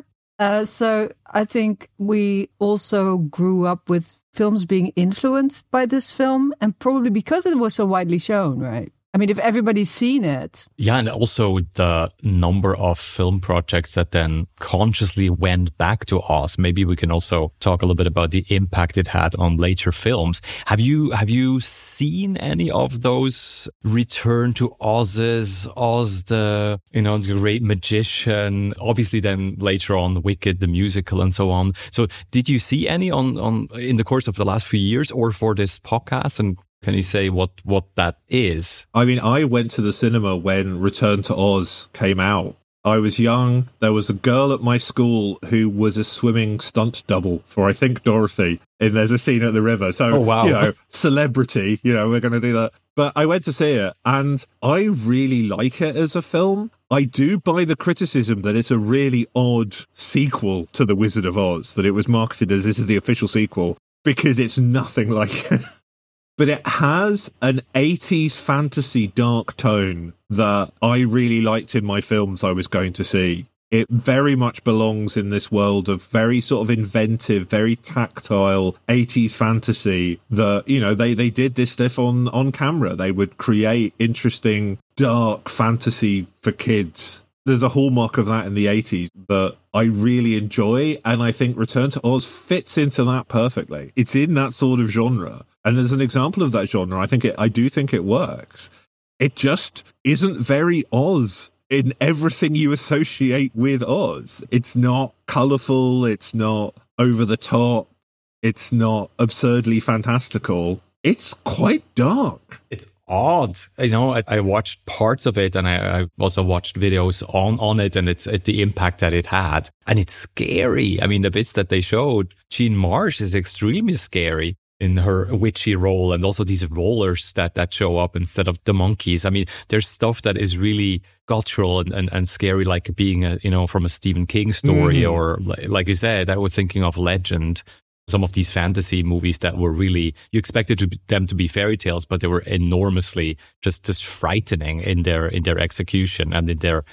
So I think we also grew up with films being influenced by this film, and probably because it was so widely shown, right? I mean, if everybody's seen it. Yeah, and also the number of film projects that then consciously went back to Oz. Maybe we can also talk a little bit about the impact it had on later films. Have you seen any of those Return to Oz's, Oz the Great Magician, obviously then later on Wicked the musical and so on. So did you see any on in the course of the last few years or for this podcast? And can you say what that is? I mean, I went to the cinema when Return to Oz came out. I was young. There was a girl at my school who was a swimming stunt double for, I think, Dorothy. And there's a scene at the river. So, oh, wow. Celebrity, we're going to do that. But I went to see it and I really like it as a film. I do buy the criticism that it's a really odd sequel to The Wizard of Oz, that it was marketed as this is the official sequel, because it's nothing like it. But it has an 80s fantasy dark tone that I really liked in my films I was going to see. It very much belongs in this world of very sort of inventive, very tactile 80s fantasy that, they did this stuff on camera. They would create interesting, dark fantasy for kids. There's a hallmark of that in the 80s that I really enjoy, and I think Return to Oz fits into that perfectly. It's in that sort of genre. And as an example of that genre, I do think it works. It just isn't very Oz in everything you associate with Oz. It's not colourful, it's not over the top, it's not absurdly fantastical. It's quite dark. It's odd. I watched parts of it, and I also watched videos on it, and it's the impact that it had. And it's scary. I mean, the bits that they showed, Jean Marsh is extremely scary in her witchy role, and also these rollers that show up instead of the monkeys. I mean, there's stuff that is really cultural and scary, like being from a Stephen King story, or like you said, I was thinking of Legend. Some of these fantasy movies that were really, you expected them to be fairy tales, but they were enormously just frightening in their execution and in their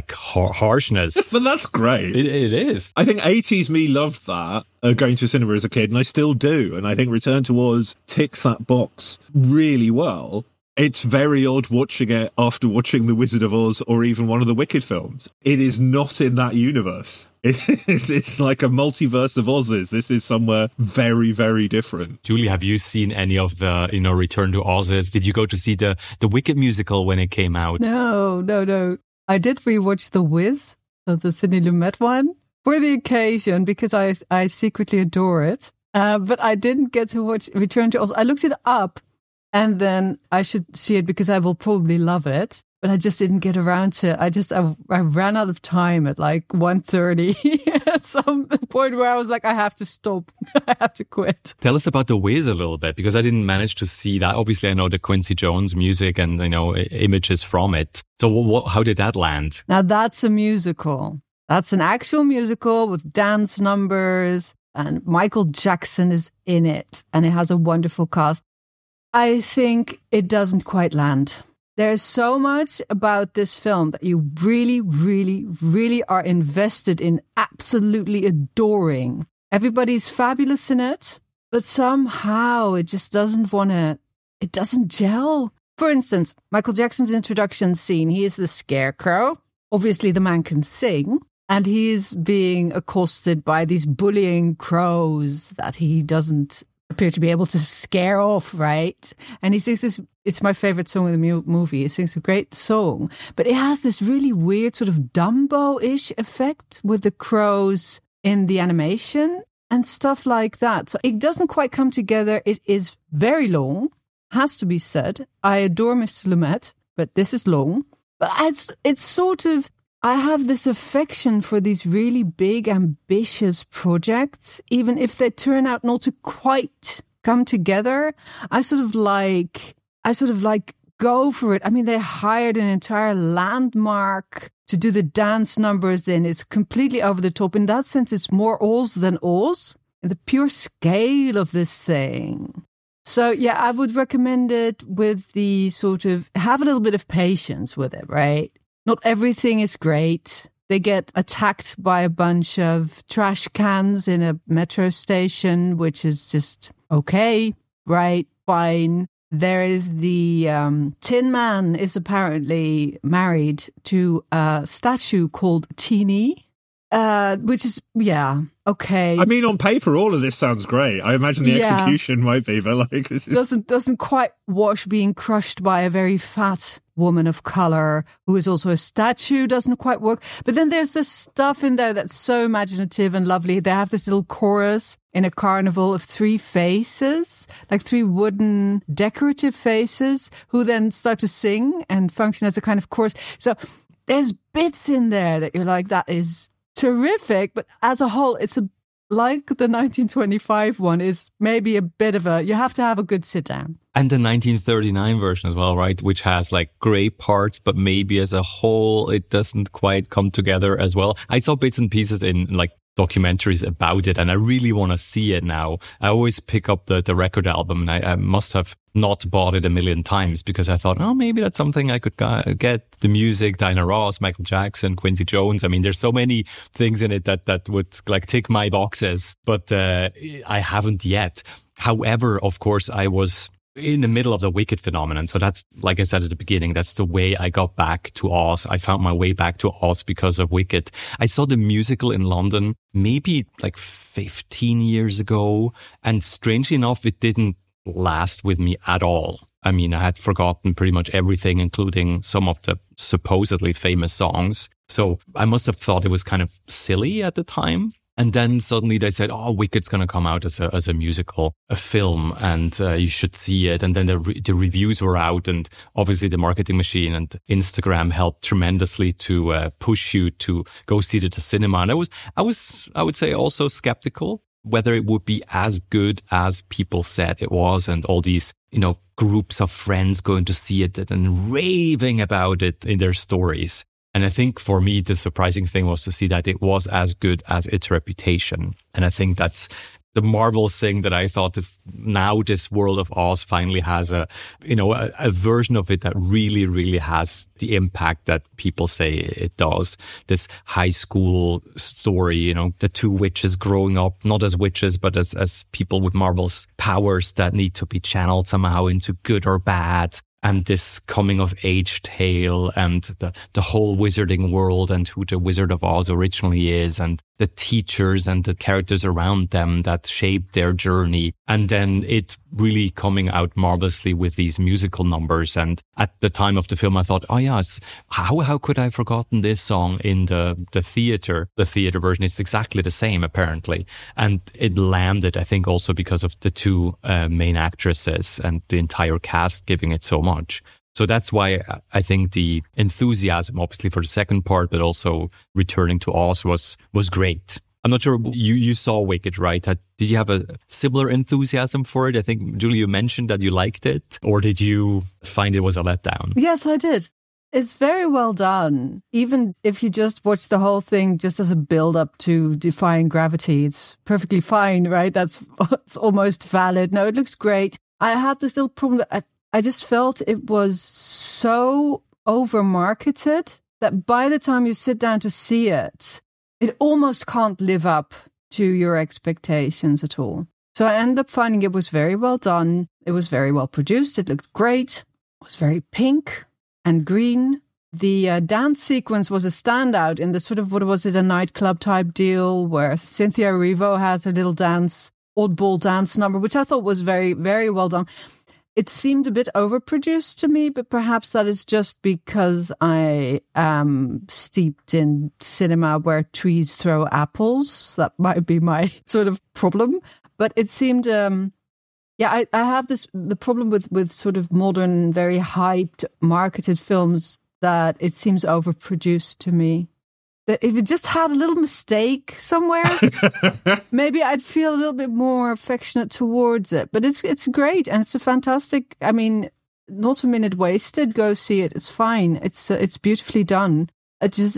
harshness. But that's great. It is. I think 80s me loved that, going to cinema as a kid, and I still do. And I think Return to Oz ticks that box really well. It's very odd watching it after watching The Wizard of Oz or even one of the Wicked films. It is not in that universe. It's like a multiverse of Oz's. This is somewhere very, very different. Julie, have you seen any of the, Return to Oz's? Did you go to see the Wicked musical when it came out? No. I did rewatch The Wiz, the Sidney Lumet one, for the occasion, because I secretly adore it. But I didn't get to watch Return to Oz. I looked it up, and then I should see it because I will probably love it. But I just didn't get around to it. I ran out of time at 1:30 at some point where I was like, I have to stop. I have to quit. Tell us about The Wiz a little bit, because I didn't manage to see that. Obviously, I know the Quincy Jones music and, images from it. So how did that land? Now, that's a musical. That's an actual musical with dance numbers, and Michael Jackson is in it, and it has a wonderful cast. I think it doesn't quite land. There's so much about this film that you really, really, really are invested in, absolutely adoring. Everybody's fabulous in it, but somehow it just it doesn't gel. For instance, Michael Jackson's introduction scene, he is the scarecrow. Obviously, the man can sing, and he is being accosted by these bullying crows that he doesn't appear to be able to scare off, right? And he sings this, it's my favorite song in the movie. He sings a great song, but it has this really weird sort of Dumbo-ish effect with the crows in the animation and stuff like that. So it doesn't quite come together. It is very long, has to be said. I adore Mr. Lumet, but this is long. But it's sort of, I have this affection for these really big, ambitious projects, even if they turn out not to quite come together. I sort of like go for it. I mean, they hired an entire landmark to do the dance numbers in. It's completely over the top. In that sense, it's more Oz than Oz. And the pure scale of this thing. So, yeah, I would recommend it with the sort of, have a little bit of patience with it, right? Not everything is great. They get attacked by a bunch of trash cans in a metro station, which is just okay, right? Fine. There is the Tin Man is apparently married to a statue called Teeny, which is, yeah, okay. I mean, on paper, all of this sounds great. I imagine the execution might be, but like, this is... doesn't quite wash being crushed by a very fat woman of color who is also a statue. Doesn't quite work. But then there's this stuff in there that's so imaginative and lovely. They have this little chorus in a carnival of 3 faces, like 3 wooden decorative faces, who then start to sing and function as a kind of chorus. So there's bits in there that you're like, that is terrific. But as a whole, it's like the 1925 one is maybe a bit of you have to have a good sit down. And the 1939 version as well, right? Which has like great parts, but maybe as a whole, it doesn't quite come together as well. I saw bits and pieces in like documentaries about it, and I really want to see it now. I always pick up the record album, and I must have not bought it a million times because I thought, oh, maybe that's something I could get. The music, Diana Ross, Michael Jackson, Quincy Jones. I mean, there's so many things in it that would like tick my boxes, but I haven't yet. However, of course, I was in the middle of the Wicked phenomenon. So that's, like I said at the beginning, that's the way I got back to Oz. I found my way back to Oz because of Wicked. I saw the musical in London maybe like 15 years ago. And strangely enough, it didn't last with me at all. I mean, I had forgotten pretty much everything, including some of the supposedly famous songs. So I must have thought it was kind of silly at the time. And then suddenly they said, oh, Wicked's going to come out as a musical, a film, and you should see it. And then the reviews were out, and obviously the marketing machine and Instagram helped tremendously to push you to go see it at the cinema. And I would say also skeptical whether it would be as good as people said it was, and all these, groups of friends going to see it and raving about it in their stories. And I think for me, the surprising thing was to see that it was as good as its reputation. And I think that's the Marvel thing that I thought is now this World of Oz finally has a version of it that really, really has the impact that people say it does. This high school story, the 2 witches growing up, not as witches, but as people with Marvel's powers that need to be channeled somehow into good or bad. And this coming of age tale and the whole wizarding world and who the Wizard of Oz originally is and the teachers and the characters around them that shaped their journey. And then it really coming out marvelously with these musical numbers. And at the time of the film, I thought, oh yes, how could I have forgotten this song in the theater? The theater version is exactly the same, apparently. And it landed, I think, also because of the 2 main actresses and the entire cast giving it so much. So that's why I think the enthusiasm, obviously, for the second part, but also returning to Oz was great. I'm not sure, you saw Wicked, right? Did you have a similar enthusiasm for it? I think, Julie, you mentioned that you liked it, or did you find it was a letdown? Yes, I did. It's very well done. Even if you just watch the whole thing just as a build-up to Defying Gravity, it's perfectly fine, right? It's almost valid. No, it looks great. I had this little problem that I just felt it was so over-marketed that by the time you sit down to see it, it almost can't live up to your expectations at all. So I ended up finding it was very well done. It was very well produced. It looked great. It was very pink and green. The dance sequence was a standout in the sort of, a nightclub type deal where Cynthia Erivo has her little dance oddball dance number, which I thought was very, very well done. It seemed a bit overproduced to me, but perhaps that is just because I am steeped in cinema where trees throw apples. That might be my sort of problem. But it seemed, I have the problem with sort of modern, very hyped, marketed films that it seems overproduced to me. That if it just had a little mistake somewhere, maybe I'd feel a little bit more affectionate towards it. But it's great, and it's a fantastic. I mean, not a minute wasted. Go see it. It's fine. It's beautifully done. It just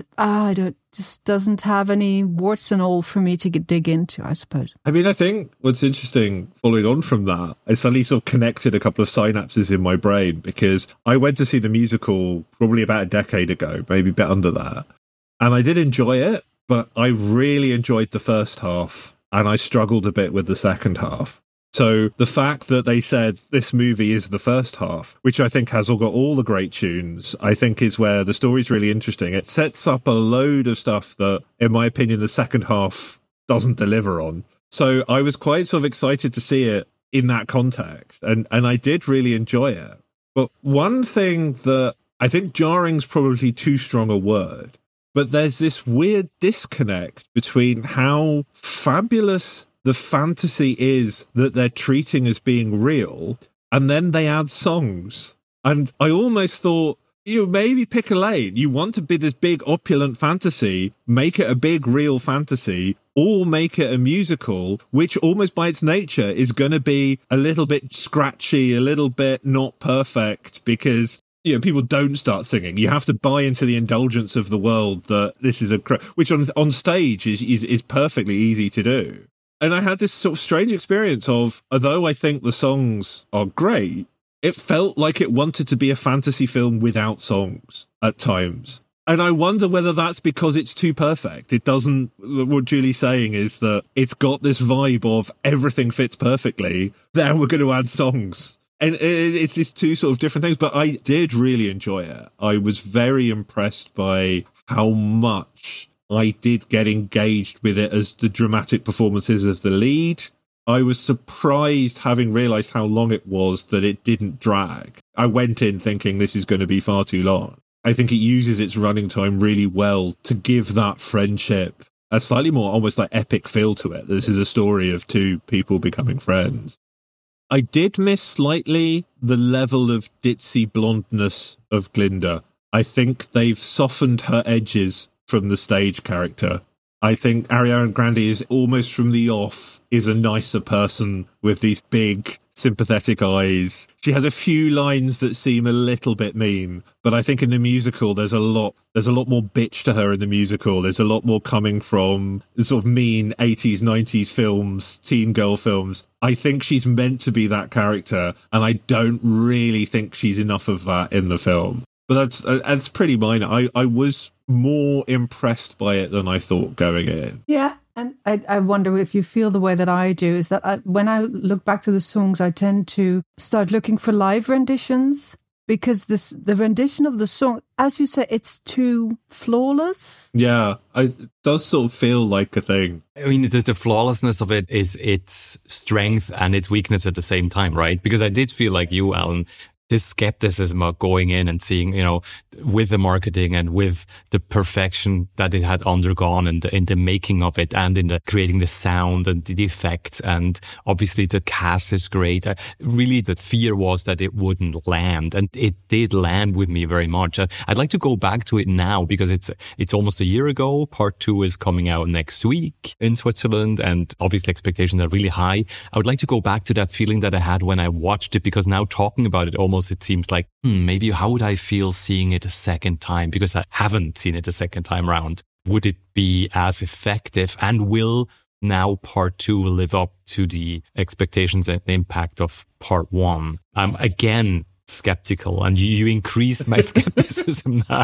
just doesn't have any warts and all for me to dig into, I suppose. I mean, I think what's interesting, following on from that, I suddenly sort of connected a couple of synapses in my brain, because I went to see the musical probably about a decade ago, maybe a bit under that. And I did enjoy it, but I really enjoyed the first half, and I struggled a bit with the second half. So the fact that they said this movie is the first half, which I think has got all the great tunes, I think is where the story's really interesting. It sets up a load of stuff that, in my opinion, the second half doesn't deliver on. So I was quite sort of excited to see it in that context, and I did really enjoy it. But one thing that I think jarring's probably too strong a word, but there's this weird disconnect between how fabulous the fantasy is that they're treating as being real, and then they add songs. And I almost thought, you maybe pick a lane. You want to be this big opulent fantasy, make it a big real fantasy, or make it a musical, which almost by its nature is going to be a little bit scratchy, a little bit not perfect, because people don't start singing. You have to buy into the indulgence of the world that this is which on stage is perfectly easy to do. And I had this sort of strange experience of, although I think the songs are great, it felt like it wanted to be a fantasy film without songs at times. And I wonder whether that's because it's too perfect. It doesn't, what Julie's saying is that it's got this vibe of everything fits perfectly, then we're going to add songs. And it's these two sort of different things, but I did really enjoy it. I was very impressed by how much I did get engaged with it as the dramatic performances of the lead. I was surprised, having realised how long it was, that it didn't drag. I went in thinking this is going to be far too long. I think it uses its running time really well to give that friendship a slightly more almost like epic feel to it. This is a story of two people becoming friends. I did miss slightly the level of ditzy blondness of Glinda. I think they've softened her edges from the stage character. I think Ariana Grande is almost from the off is a nicer person with these big sympathetic eyes. She has a few lines that seem a little bit mean, but I think in the musical there's a lot more bitch to her in the musical. There's a lot more coming from the sort of mean 80s, 90s films, teen girl films. I think she's meant to be that character, and I don't really think she's enough of that in the film. But that's pretty minor. I was more impressed by it than I thought going in. Yeah, and I wonder if you feel the way that I do, is that when I look back to the songs, I tend to start looking for live renditions, because the rendition of the song, as you say, it's too flawless. Yeah, it does sort of feel like a thing. I mean, the flawlessness of it is its strength and its weakness at the same time, right? Because I did feel like you, Alan, this skepticism of going in and seeing, with the marketing and with the perfection that it had undergone in the making of it, and in the creating the sound and the effects, and obviously the cast is great. Really, the fear was that it wouldn't land, and it did land with me very much. I'd like to go back to it now, because it's almost a year ago. Part 2 is coming out next week in Switzerland, and obviously expectations are really high. I would like to go back to that feeling that I had when I watched it, because now talking about it almost it seems like, maybe how would I feel seeing it a second time? Because I haven't seen it a second time round. Would it be as effective? And will now part 2 live up to the expectations and the impact of part 1? I'm again skeptical, and you increase my skepticism now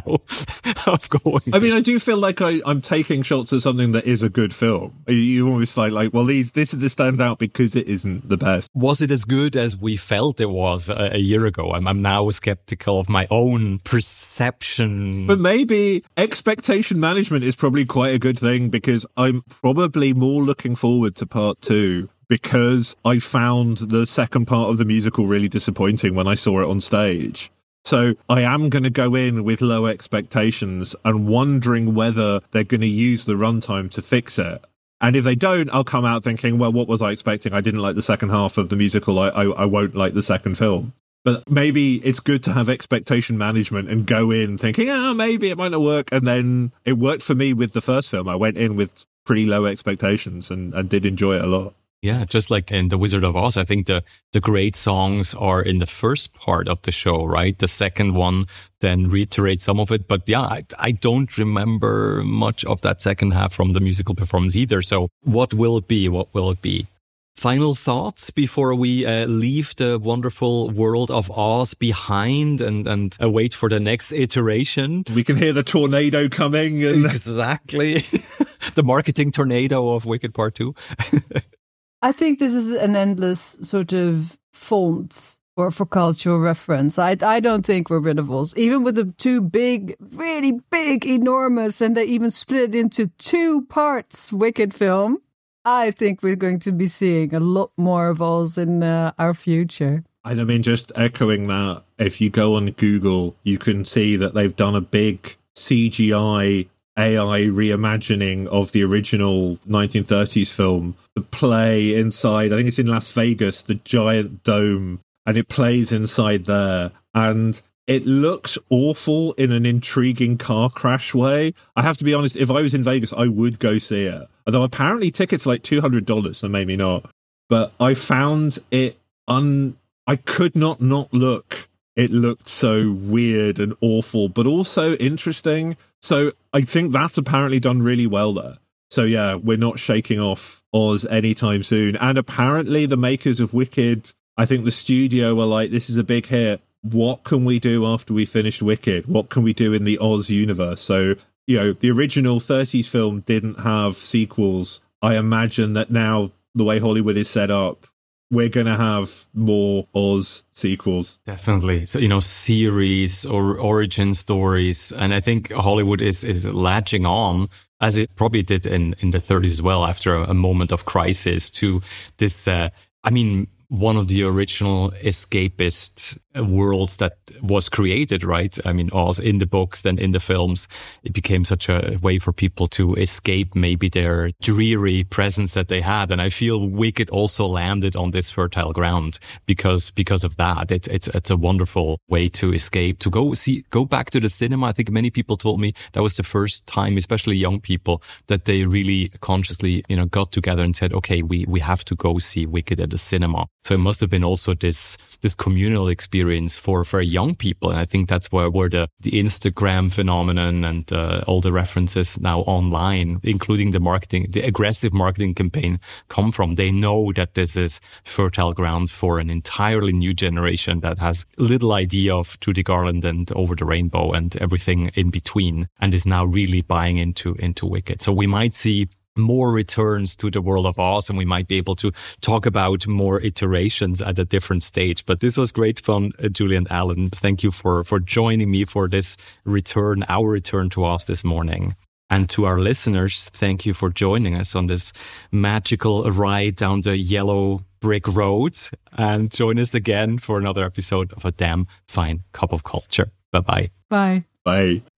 of going. I mean, I do feel like I'm taking shots at something that is a good film. You always like, well, this is the standout because it isn't the best. Was it as good as we felt it was a year ago? I'm now skeptical of my own perception. But maybe expectation management is probably quite a good thing, because I'm probably more looking forward to part 2 because I found the second part of the musical really disappointing when I saw it on stage. So I am going to go in with low expectations and wondering whether they're going to use the runtime to fix it. And if they don't, I'll come out thinking, well, what was I expecting? I didn't like the second half of the musical. I won't like the second film. But maybe it's good to have expectation management and go in thinking, maybe it might not work. And then it worked for me with the first film. I went in with pretty low expectations and did enjoy it a lot. Yeah, just like in The Wizard of Oz, I think the great songs are in the first part of the show, right? The second one then reiterates some of it. But yeah, I don't remember much of that second half from the musical performance either. So what will it be? What will it be? Final thoughts before we leave the wonderful world of Oz behind and wait for the next iteration? We can hear the tornado coming. Exactly. The marketing tornado of Wicked Part 2. I think this is an endless sort of font for cultural reference. I don't think we're rid of Oz. Even with the two big, really big, enormous, and they even split it into 2 parts Wicked film, I think we're going to be seeing a lot more of Oz in our future. And I mean, just echoing that, if you go on Google, you can see that they've done a big CGI AI reimagining of the original 1930s film. The play inside, I think it's in Las Vegas, the giant dome, and it plays inside there. And it looks awful in an intriguing car crash way. I have to be honest, if I was in Vegas, I would go see it. Although apparently tickets are like $200, so maybe not. But I found it I could not look. It looked so weird and awful, but also interesting. So I think that's apparently done really well there. So yeah, we're not shaking off Oz anytime soon. And apparently the makers of Wicked, I think the studio were like, this is a big hit. What can we do after we finished Wicked? What can we do in the Oz universe? So, you know, the original 30s film didn't have sequels. I imagine that now the way Hollywood is set up, we're going to have more Oz sequels. Definitely. So, you know, series or origin stories. And I think Hollywood is latching on, as it probably did in the 30s as well, after a moment of crisis, to this, one of the original escapist worlds that was created, right? I mean, Oz in the books, then in the films, it became such a way for people to escape maybe their dreary presence that they had. And I feel Wicked also landed on this fertile ground because of that. It's a wonderful way to escape, to go back to the cinema. I think many people told me that was the first time, especially young people, that they really consciously, you know, got together and said, okay, we have to go see Wicked at the cinema. So it must have been also this communal experience for young people. And I think that's where the Instagram phenomenon and all the references now online, including the aggressive marketing campaign, come from. They know that this is fertile ground for an entirely new generation that has little idea of Judy Garland and Over the Rainbow and everything in between, and is now really buying into Wicked. So we might see more returns to the world of Oz, and we might be able to talk about more iterations at a different stage. But this was great fun, Julie and Alan. Thank you for joining me for this our return to Oz this morning. And to our listeners, thank you for joining us on this magical ride down the yellow brick road. And join us again for another episode of A Damn Fine Cup of Culture. Bye-bye. Bye. Bye.